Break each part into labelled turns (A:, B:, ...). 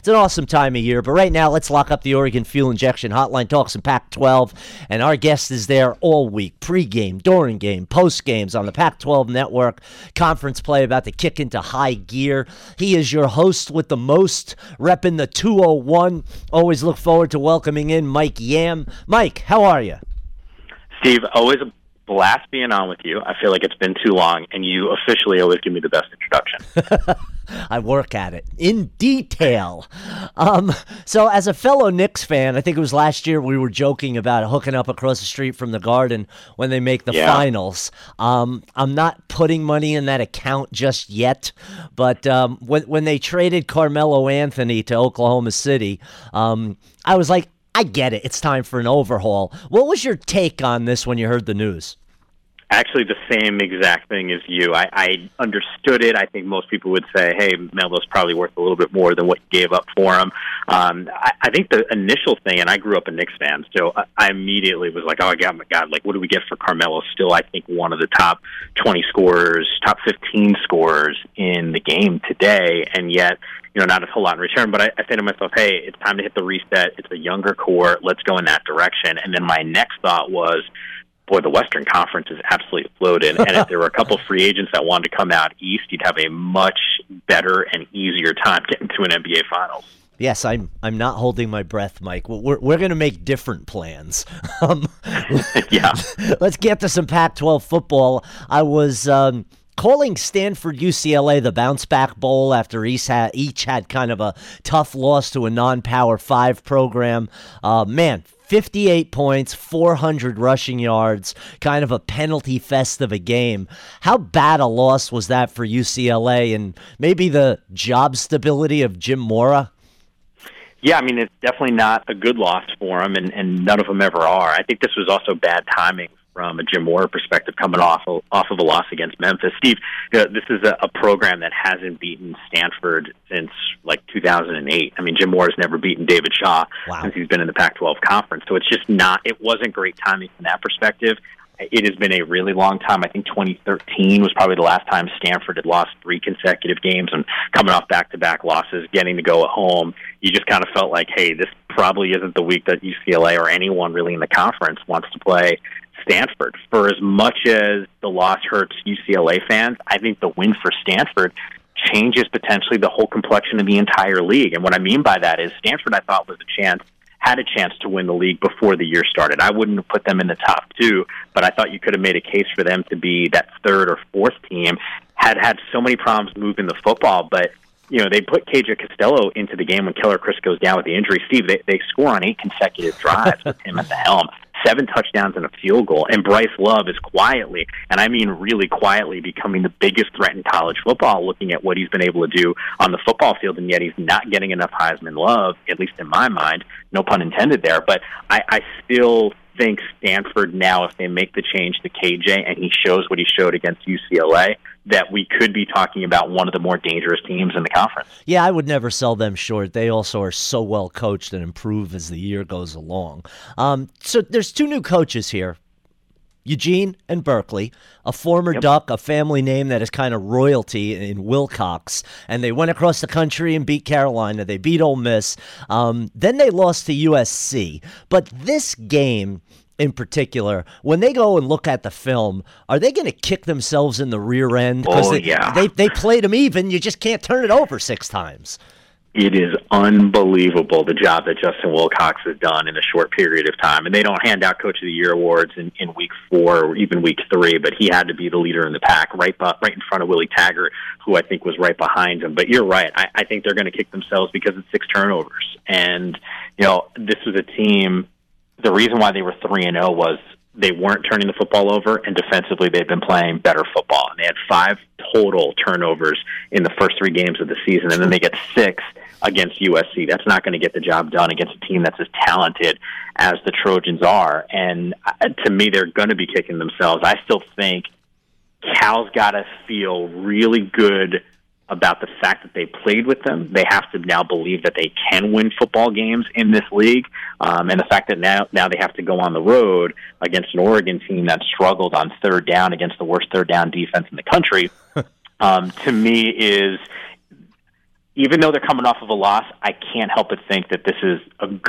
A: It's an awesome time of year, but right now let's lock up the Oregon Fuel Injection Hotline, talk some Pac-12, and our guest is there all week, pre-game, during game, post-games on the Pac-12 network. Conference play about to kick into high gear. He is your host with the most, repping the 201. Always look forward to welcoming in Mike Yam. Mike, how are you?
B: Steve, always a blast being on with you. I feel like it's been too long, and you officially always give me the best introduction.
A: I work at it in detail. So as a fellow Knicks fan, I think it was last year we were joking about hooking up across the street from the Garden when they make the finals. I'm not putting money in that account just yet, but when they traded Carmelo Anthony to Oklahoma City, I was like, I get it. It's time for an overhaul. What was your take on this when you heard the news?
B: Actually, the same exact thing as you. I understood it. I think most people would say, hey, Melo's probably worth a little bit more than what you gave up for him. I think the initial thing, and I grew up a Knicks fan, so I immediately was like, oh, my God, like, what do we get for Carmelo? Still, I think, one of the top 20 scorers, top 15 scorers in the game today, and yet, not a whole lot in return. But I say to myself, hey, it's time to hit the reset. It's a younger core. Let's go in that direction. And then my next thought was, boy, the Western Conference is absolutely floated. And if there were a couple free agents that wanted to come out east, you'd have a much better and easier time getting to an NBA Finals.
A: Yes, I'm not holding my breath, Mike. We're going to make different plans.
B: Yeah.
A: Let's get to some Pac-12 football. I was calling Stanford UCLA the Bounce Back Bowl after each had kind of a tough loss to a non-Power 5 program. 58 points, 400 rushing yards, kind of a penalty fest of a game. How bad a loss was that for UCLA and maybe the job stability of Jim Mora?
B: Yeah, I mean, it's definitely not a good loss for them, and none of them ever are. I think this was also bad timing from a Jim Mora perspective, coming off of a loss against Memphis. Steve, this is a program that hasn't beaten Stanford since like 2008. I mean, Jim Mora's never beaten David Shaw since he's been in the Pac-12 conference. So it's just not. It wasn't great timing from that perspective. It has been a really long time. I think 2013 was probably the last time Stanford had lost 3 consecutive games, and coming off back-to-back losses, getting to go at home, you just kind of felt like, hey, this probably isn't the week that UCLA or anyone really in the conference wants to play Stanford. For as much as the loss hurts UCLA fans, I think the win for Stanford changes potentially the whole complexion of the entire league. And what I mean by that is Stanford, I thought, had a chance to win the league before the year started. I wouldn't have put them in the top 2, but I thought you could have made a case for them to be that 3rd or 4th team. Had so many problems moving the football, but they put KJ Costello into the game when Keller Chris goes down with the injury. Steve, they score on 8 consecutive drives with him at the helm. 7 touchdowns and a field goal. And Bryce Love is quietly, and I mean really quietly, becoming the biggest threat in college football, looking at what he's been able to do on the football field, and yet he's not getting enough Heisman love, at least in my mind. No pun intended there. But I still think Stanford now, if they make the change to KJ and he shows what he showed against UCLA, that we could be talking about one of the more dangerous teams in the conference.
A: Yeah, I would never sell them short. They also are so well coached and improve as the year goes along. So there's 2 new coaches here, Eugene and Berkeley, a former Duck, a family name that is kind of royalty in Wilcox, and they went across the country and beat Carolina. They beat Ole Miss. Then they lost to USC. But this game in particular, when they go and look at the film, are they going to kick themselves in the rear end? Because they played them even. You just can't turn it over 6 times.
B: It is unbelievable the job that Justin Wilcox has done in a short period of time. And they don't hand out Coach of the Year awards in week 4 or even week 3, but he had to be the leader in the pack right in front of Willie Taggart, who I think was right behind him. But you're right. I think they're going to kick themselves because it's 6 turnovers. And, this was a team. The reason why they were 3-0 was they weren't turning the football over, and defensively they've been playing better football. And they had 5 total turnovers in the first 3 games of the season, and then they get 6 against USC. That's not going to get the job done against a team that's as talented as the Trojans are. And to me, they're going to be kicking themselves. I still think Cal's got to feel really good about the fact that they played with them. They have to now believe that they can win football games in this league. And the fact that now they have to go on the road against an Oregon team that struggled on 3rd down against the worst 3rd down defense in the country, to me is, even though they're coming off of a loss, I can't help but think that this is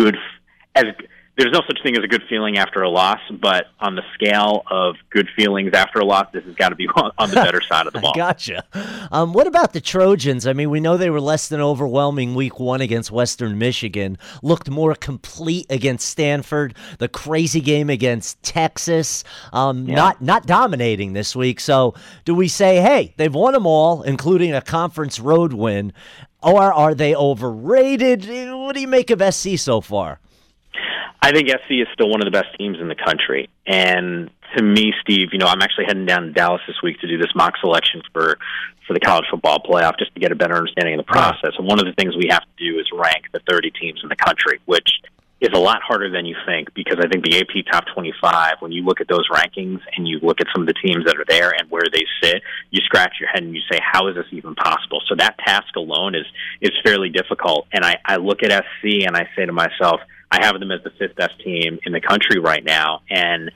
B: there's no such thing as a good feeling after a loss, but on the scale of good feelings after a loss, this has got to be on the better side of the ball.
A: Gotcha. What about the Trojans? I mean, we know they were less than overwhelming week 1 against Western Michigan, looked more complete against Stanford, the crazy game against Texas, not dominating this week. So do we say, hey, they've won them all, including a conference road win, or are they overrated? What do you make of SC so far?
B: I think SC is still one of the best teams in the country. And to me, Steve, I'm actually heading down to Dallas this week to do this mock selection for the college football playoff just to get a better understanding of the process. And one of the things we have to do is rank the 30 teams in the country, which is a lot harder than you think, because I think the AP Top 25, when you look at those rankings and you look at some of the teams that are there and where they sit, you scratch your head and you say, how is this even possible? So that task alone is fairly difficult. And I look at SC and I say to myself, I have them as the 5th best team in the country right now, and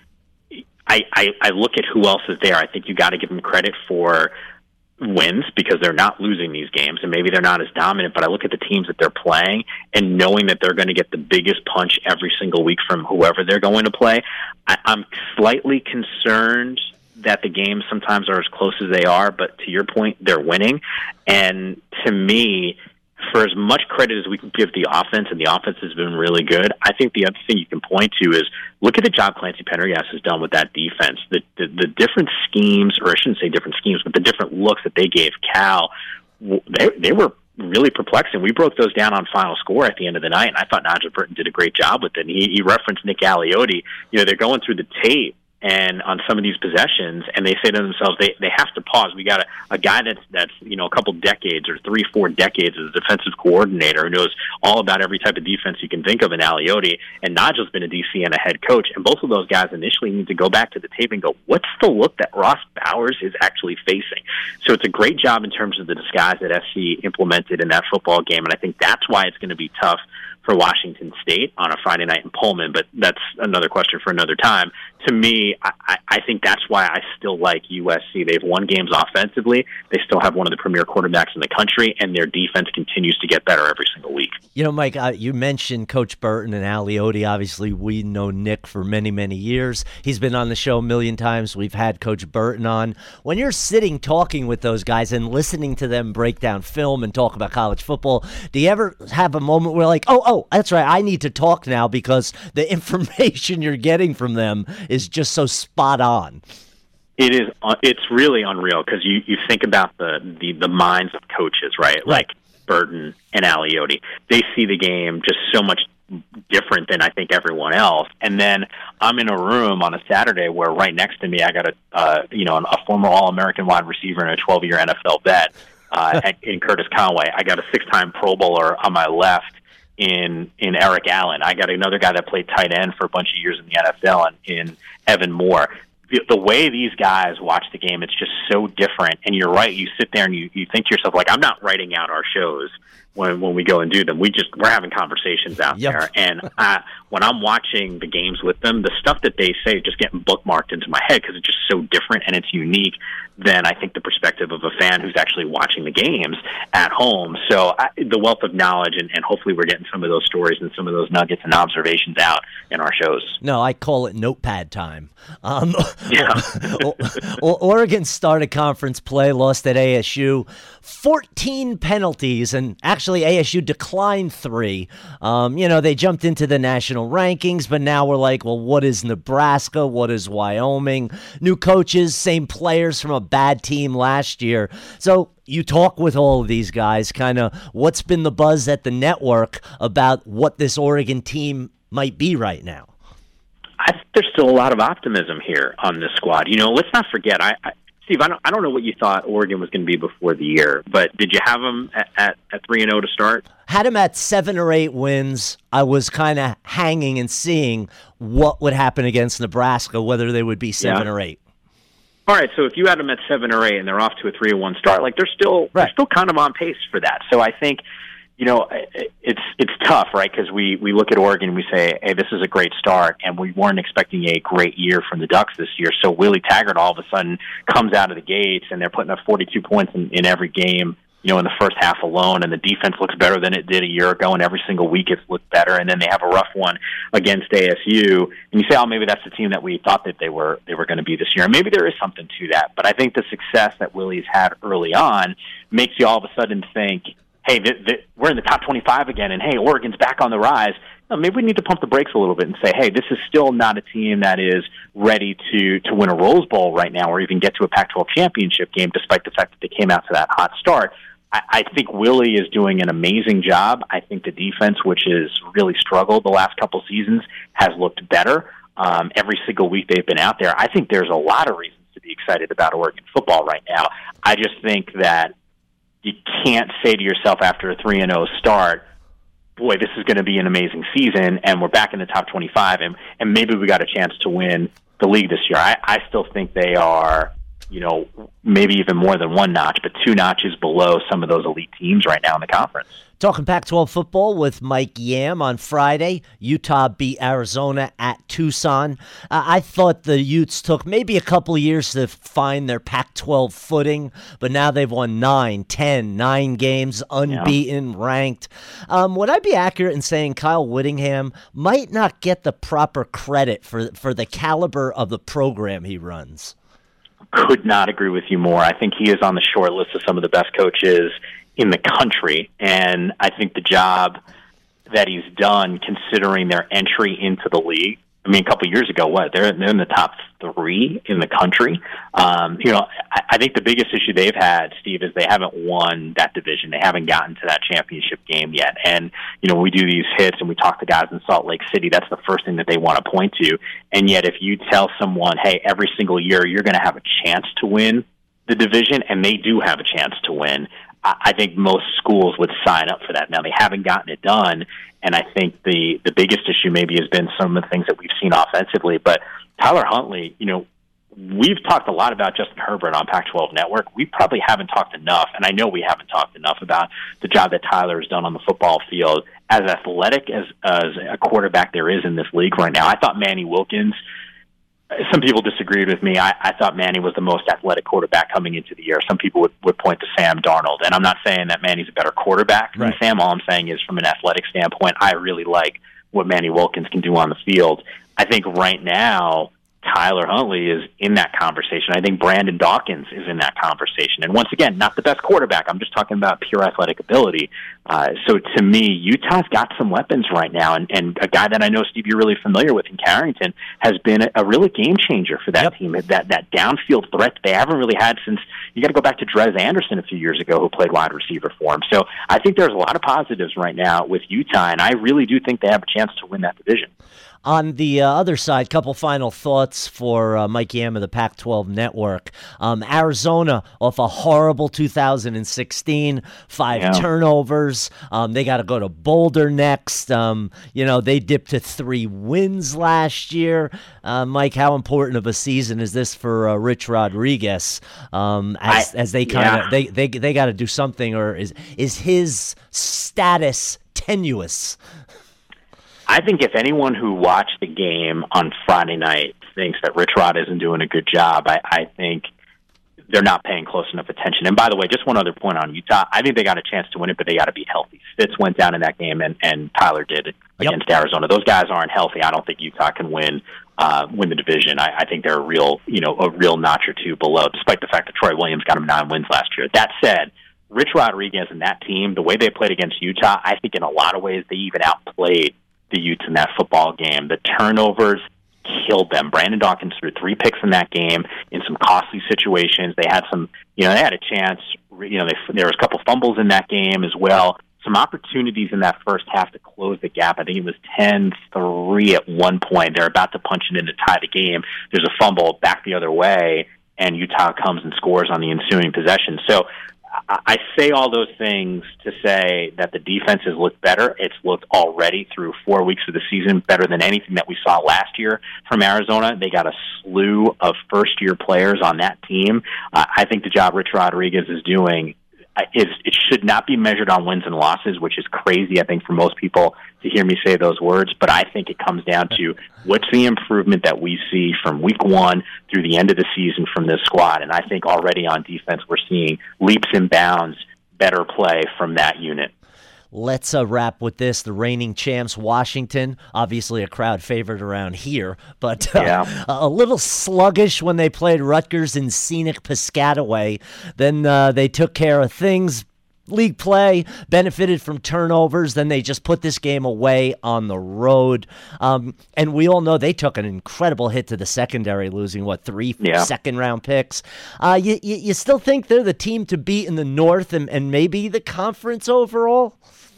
B: I look at who else is there. I think you got to give them credit for wins because they're not losing these games, and maybe they're not as dominant, but I look at the teams that they're playing and knowing that they're going to get the biggest punch every single week from whoever they're going to play. I'm slightly concerned that the games sometimes are as close as they are, but to your point, they're winning. And to me, for as much credit as we can give the offense, and the offense has been really good, I think the other thing you can point to is look at the job Clancy Pendergast has done with that defense. The different schemes, or I shouldn't say different schemes, but the different looks that they gave Cal, they were really perplexing. We broke those down on Final Score at the end of the night, and I thought Nigel Burton did a great job with it. And he referenced Nick Aliotti. They're going through the tape and on some of these possessions, and they say to themselves, they have to pause. We got a guy that's a couple decades or 3-4 decades as a defensive coordinator who knows all about every type of defense you can think of in Aliotti, and Nigel's been a DC and a head coach, and both of those guys initially need to go back to the tape and go, what's the look that Ross Bowers is actually facing? So it's a great job in terms of the disguise that SC implemented in that football game, and I think that's why it's going to be tough for Washington State on a Friday night in Pullman, but that's another question for another time. To me, I think that's why I still like USC. They've won games offensively. They still have one of the premier quarterbacks in the country, and their defense continues to get better every single week.
A: Mike, you mentioned Coach Burton and Aliotti. Obviously, we know Nick for many, many years. He's been on the show a million times. We've had Coach Burton on. When you're sitting talking with those guys and listening to them break down film and talk about college football, do you ever have a moment where like, oh, that's right, I need to talk now because the information you're getting from them is just so spot on?
B: It's really unreal because you think about the minds of coaches, right? Like Burton and Aliotti. They see the game just so much different than I think everyone else. And then I'm in a room on a Saturday where right next to me I got a former All-American wide receiver and a 12-year NFL vet in Curtis Conway. I got a 6-time Pro Bowler on my left in Eric Allen. I got another guy that played tight end for a bunch of years in the NFL in Evan Moore. The way these guys watch the game, it's just so different. And you're right. You sit there and you think to yourself, like, I'm not writing out our shows when we go and do them. We're having conversations out there. And when I'm watching the games with them, the stuff that they say is just getting bookmarked into my head because it's just so different and it's unique than I think the perspective of a fan who's actually watching the games at home. So the wealth of knowledge, and hopefully we're getting some of those stories and some of those nuggets and observations out in our shows.
A: No, I call it notepad time. Oregon started conference play, lost at ASU, 14 penalties, and actually ASU declined 3. They jumped into the national rankings, but now we're like, well, what is Nebraska? What is Wyoming? New coaches, same players from a bad team last year. So you talk with all of these guys, kind of what's been the buzz at the network about what this Oregon team might be right now?
B: I think there's still a lot of optimism here on this squad. Let's not forget, Steve, I don't know what you thought Oregon was going to be before the year, but did you have them at 3-0 to start?
A: Had them at 7 or 8 wins. I was kind of hanging and seeing what would happen against Nebraska, whether they would be 7 or 8.
B: All right, so if you had them at 7 or 8 and they're off to a 3-1 start, like they're still kind of on pace for that. So I think, it's tough, right? Because we look at Oregon and we say, hey, this is a great start, and we weren't expecting a great year from the Ducks this year. So Willie Taggart all of a sudden comes out of the gates, and they're putting up 42 points in every game in the first half alone, and the defense looks better than it did a year ago, and every single week it's looked better, and then they have a rough one against ASU, and you say, oh, maybe that's the team that we thought that they were going to be this year. And maybe there is something to that, but I think the success that Willie's had early on makes you all of a sudden think, hey, we're in the top 25 again, and hey, Oregon's back on the rise. No, maybe we need to pump the brakes a little bit and say, hey, this is still not a team that is ready to win a Rose Bowl right now or even get to a Pac-12 championship game, despite the fact that they came out to that hot start. I think Willie is doing an amazing job. I think the defense, which has really struggled the last couple seasons, has looked better. Every single week they've been out there. I think there's a lot of reasons to be excited about Oregon football right now. I just think that you can't say to yourself after a 3-0 start, boy, this is going to be an amazing season, and we're back in the top 25, and maybe we got a chance to win the league this year. I still think they are, maybe even more than one notch, but two notches below some of those elite teams right now in the conference.
A: Talking Pac-12 football with Mike Yam on Friday. Utah beat Arizona at Tucson. I thought the Utes took maybe a couple of years to find their Pac-12 footing, but now they've won 9 games, unbeaten, ranked. Would I be accurate in saying Kyle Whittingham might not get the proper credit for the caliber of the program he runs?
B: Could not agree with you more. I think he is on the short list of some of the best coaches in the country, and I think the job that he's done, considering their entry into the league. I mean, a couple of years ago, they're in the top 3 in the country. I think the biggest issue they've had, Steve, is they haven't won that division. They haven't gotten to that championship game yet. And when we do these hits and we talk to guys in Salt Lake City, that's the first thing that they want to point to. And yet, if you tell someone, hey, every single year you're going to have a chance to win the division, and they do have a chance to win, I think most schools would sign up for that. Now, they haven't gotten it done, and I think the biggest issue maybe has been some of the things that we've seen offensively. But Tyler Huntley, we've talked a lot about Justin Herbert on Pac-12 Network. We probably haven't talked enough, and I know we haven't talked enough about the job that Tyler has done on the football field. As athletic as a quarterback there is in this league right now, I thought Manny Wilkins, some people disagreed with me. I thought Manny was the most athletic quarterback coming into the year. Some people would point to Sam Darnold. And I'm not saying that Manny's a better quarterback than Sam. All I'm saying is from an athletic standpoint, I really like what Manny Wilkins can do on the field. I think right now, Tyler Huntley is in that conversation. I think Brandon Dawkins is in that conversation. And once again, not the best quarterback. I'm just talking about pure athletic ability. So to me, Utah's got some weapons right now. And a guy that I know, Steve, you're really familiar with in Carrington has been a really game changer for that team. That downfield threat they haven't really had since, you got to go back to Drez Anderson a few years ago, who played wide receiver for him. So I think there's a lot of positives right now with Utah, and I really do think they have a chance to win that division.
A: On the other side, couple final thoughts for Mike Yam of the Pac-12 Network. Arizona off a horrible 2016, 5 turnovers. They got to go to Boulder next. They dipped to 3 wins last year. Mike, how important of a season is this for Rich Rodriguez? As they kind of they got to do something, or is his status tenuous?
B: I think if anyone who watched the game on Friday night thinks that Rich Rod isn't doing a good job, I think they're not paying close enough attention. And by the way, just one other point on Utah. I think they got a chance to win it, but they got to be healthy. Fitz went down in that game, and Tyler did against Arizona. Those guys aren't healthy. I don't think Utah can win the division. I think they're a real notch or two below, despite the fact that Troy Williams got them 9 wins last year. That said, Rich Rodriguez and that team, the way they played against Utah, I think in a lot of ways they even outplayed the Utes in that football game. The turnovers killed them. Brandon Dawkins threw 3 picks in that game in some costly situations. They had they had a chance. There was a couple fumbles in that game as well. Some opportunities in that first half to close the gap. I think it was 10-3 at one point. They're about to punch it in to tie the game. There's a fumble back the other way, and Utah comes and scores on the ensuing possession. So I say all those things to say that the defense has looked better. It's looked already through 4 weeks of the season better than anything that we saw last year from Arizona. They got a slew of first-year players on that team. I think the job Rich Rodriguez is doing it should not be measured on wins and losses, which is crazy, I think, for most people to hear me say those words. But I think it comes down to what's the improvement that we see from week 1 through the end of the season from this squad. And I think already on defense we're seeing leaps and bounds better play from that unit.
A: Let's wrap with this. The reigning champs, Washington, obviously a crowd favorite around here, but a little sluggish when they played Rutgers in scenic Piscataway. Then they took care of things. League play benefited from turnovers. Then they just put this game away on the road. And we all know they took an incredible hit to the secondary, losing, three second-round picks. You still think they're the team to beat in the North and maybe the conference overall?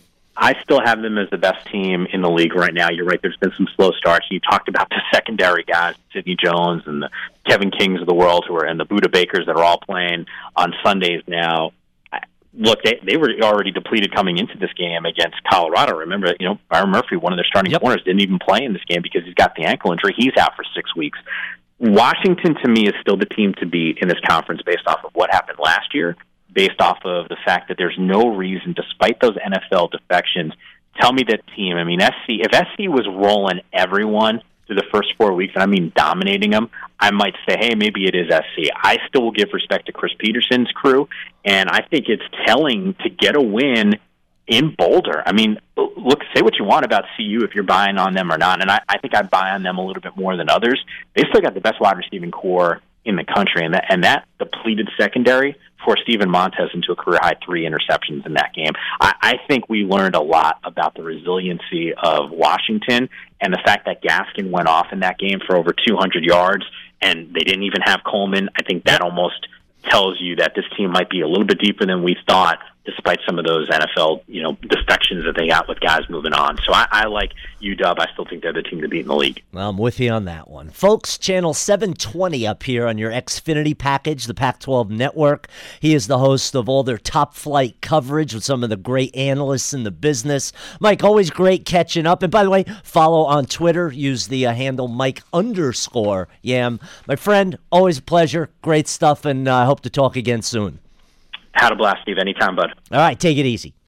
B: I still have them as the best team in the league right now. You're right. There's been some slow starts. You talked about the secondary guys, Sidney Jones and the Kevin Kings of the world and the Buda Bakers that are all playing on Sundays now. Look, they were already depleted coming into this game against Colorado. Remember, Byron Murphy, one of their starting corners, didn't even play in this game because he's got the ankle injury. He's out for 6 weeks. Washington, to me, is still the team to beat in this conference based off of what happened last year, based off of the fact that there's no reason, despite those NFL defections, tell me that team, if SC was rolling everyone through the first 4 weeks, and I mean dominating them, I might say, hey, maybe it is SC. I still will give respect to Chris Peterson's crew, and I think it's telling to get a win in Boulder. Look, say what you want about CU if you're buying on them or not, and I think I buy on them a little bit more than others. They still got the best wide receiving core in the country, and that depleted secondary forced Steven Montez into a career-high 3 interceptions in that game. I think we learned a lot about the resiliency of Washington and the fact that Gaskin went off in that game for over 200 yards, and they didn't even have Coleman. I think that almost tells you that this team might be a little bit deeper than we thought, despite some of those NFL, defections that they got with guys moving on. So I like UW. I still think they're the team to beat in the league.
A: Well, I'm with you on that one. Folks, channel 720 up here on your Xfinity package, the Pac-12 Network. He is the host of all their top flight coverage with some of the great analysts in the business. Mike, always great catching up. And by the way, follow on Twitter. Use the handle Mike_Yam. My friend, always a pleasure. Great stuff, and I hope to talk again soon.
B: Had a blast, Steve. Anytime, bud.
A: All right, take it easy.